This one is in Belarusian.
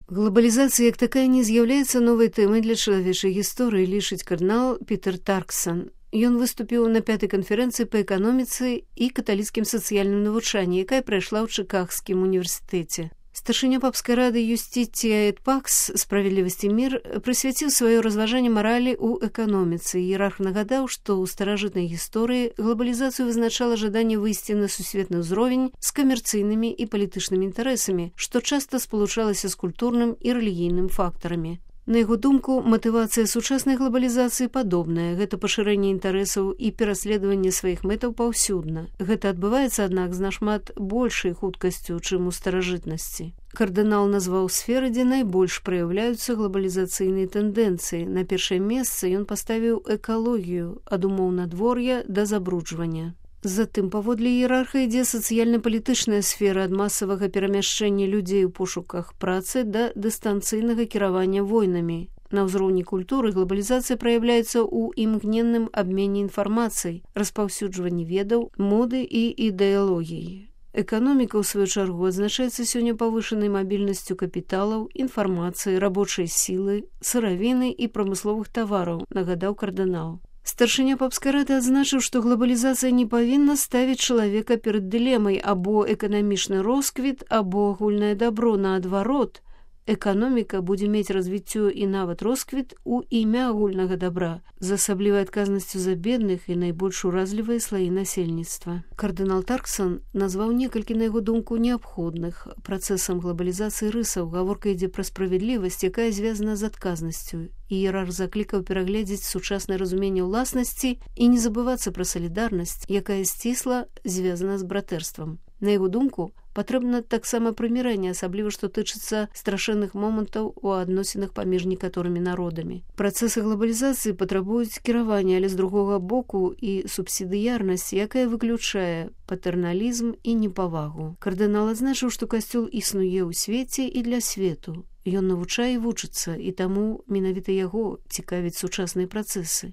Глобалізацыя як такая не з'яўляецца новай тэмай для чалавечай гісторыі, лічыць кардынал Пітер Тарксон. Ён выступіў на 5-й канферэнцыі па эканоміцы і каталіцкім сацыяльным навучанні, якая прайшла ў Чыкагскім універсітэце. Старшыня папскай рады Юстиція эт Пакс «Справядлівасць і мір» прысвяціў сваё разважанне маралі ў эканоміцы. Іерарх нагадаў, што ў старажытнай гісторыі глобалізацыю вызначала жаданне выйсці на сусветны ўзровень з камерцыйнымі і палітычнымі інтарэсамі, што часта спалучалася з культурным і рэлігійным фактарамі. На яго думку, матывацыя сучаснай глобалізацыі падобная. Гэта пашырэнне інтарэсаў і пераследаванне сваіх мэтаў паўсюдна. Гэта адбываецца, аднак, з нашмат большай хуткасцю, чым у старажытнасці. Кардынал назваў сферы, дзе найбольш праяўляюцца глобалізацыйныя тэндэнцыі. На першае месца ён паставіў экалогію, ад умоў надвор'я да забруджвання. Затым, паводле іерарха, ідзе сацыяльна-палітычная сфера ад масавага перамяшчэння людзей у пошуках працы да дыстанцыйнага кіравання войнамі. На ўзроўні культуры глобалізацыя праяўляецца ў імгненным абмене інфармацыяй, распаўсюджванні ведаў, моды і ідэалогіі. Эканоміка, у сваю чаргу, адзначаецца сёння павышанай мабільнасцю капіталаў, інфармацыі, рабочай сілы, сыравіны і прамысловых тавараў, нагадаў кардынал. Старшыня папскай рады адзначыў, што глобалізацыя не павінна ставіць чалавека перад дылемай або эканамічны росквіт, або агульнае дабро. Наадварот, эканоміка будзе мець развіццё і нават росквіт у імя агульнага дабра, з асаблівай адказнасцю за бедных і найбольш уразлівыя слаі насельніцтва. Кардынал Тарксон назваў некалькі, на яго думку, неабходных працэсам глобалізацыі рысаў. Гаворка ідзе пра справядлівасць, якая звязана з адказнасцю. Іерарх заклікаў перагледзець сучаснае разуменне ўласнасці і не забывацца пра салідарнасць, якая сцісла звязана з братэрствам. На яго думку, патрэбна таксама прымірэнне, асабліва што тычыцца страшэнных момантаў у адносінах паміж некаторымі народамі. Працэсы глобалізацыі патрабуюць кіравання, але з другога боку і субсідыярнасць, якая выключае патэрналізм і непавагу. Кардынал адзначыў, што касцёл існуе ў свеце і для свету. Ён навучае і вучыцца, і таму менавіта яго цікавяць сучасныя працэсы.